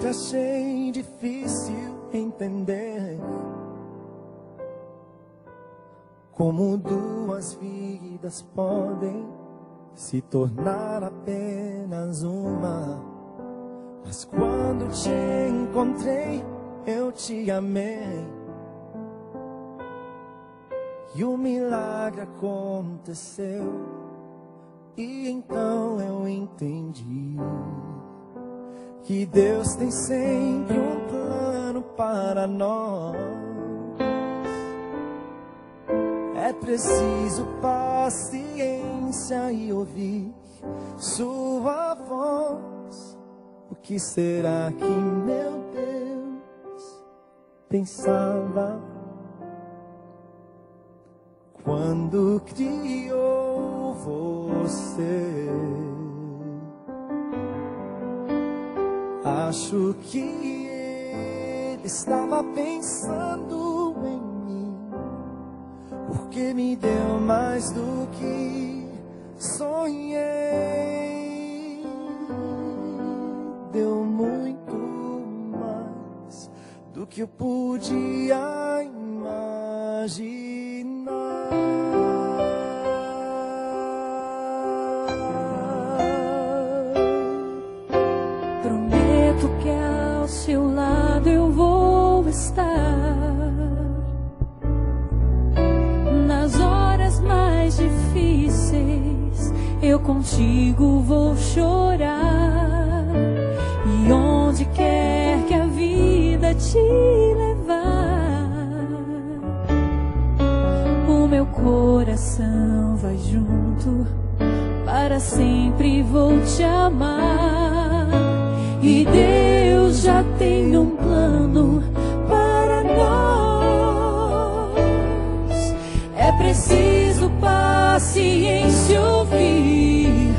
sempre achei difícil entender como duas vidas podem se tornar apenas uma. Mas quando te encontrei, eu te amei, e o milagre aconteceu. E então eu entendi que Deus tem sempre um plano para nós. É preciso paciência e ouvir sua voz. O que será que meu Deus pensava quando criou você? Acho que Ele estava pensando em mim, porque me deu mais do que sonhei. Deu muito mais do que eu podia imaginar. Prometo que ao seu lado eu vou estar nas horas mais difíceis. Eu contigo vou chorar, e onde quer que a vida te levar, o meu coração vai junto, para sempre vou te amar. E Deus já tem um plano para nós. É preciso paciência, ouvir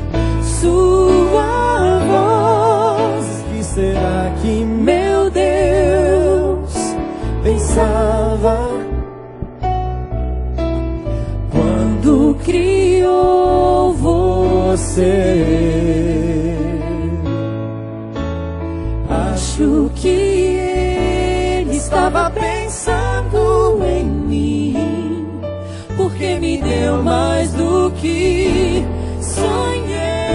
sua voz. O que será que Meu Deus pensava quando criou você? Acho que Ele estava pensando em mim, porque me deu mais do que sonhei.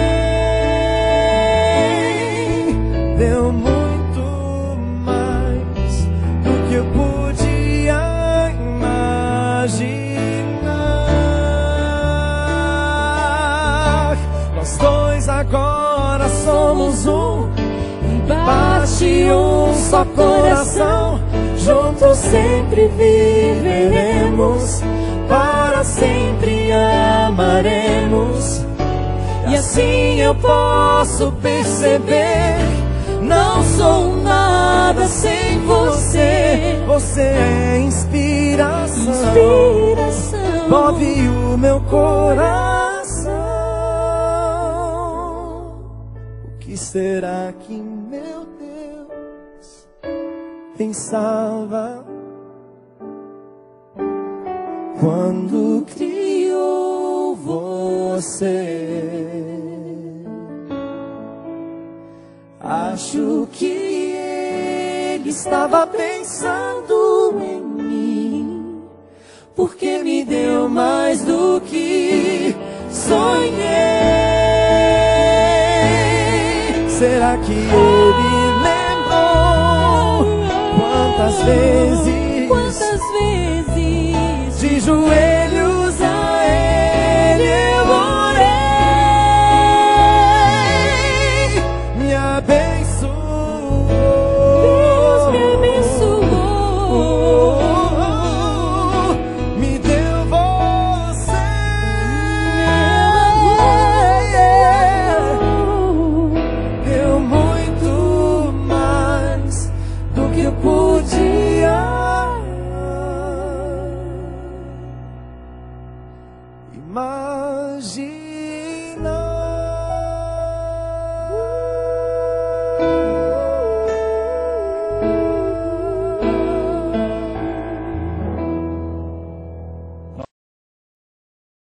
Deu muito mais do que eu podia imaginar. Nós dois agora somos um, bate um só coração. Juntos sempre viveremos, para sempre amaremos. E assim eu posso perceber, não sou nada sem você. Você é inspiração, move o meu coração. O que será que meu Deus pensava quando criou você? Acho que Ele estava pensando em mim, porque me deu mais do que sonhei. Será que Ele lembrou quantas vezes Quantas vezes de joelhos